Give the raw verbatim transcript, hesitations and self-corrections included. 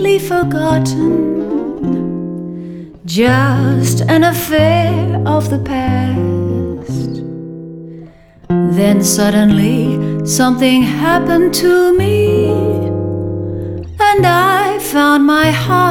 be forgotten, just an affair of the past. Then suddenly something happened to me, and I found my heart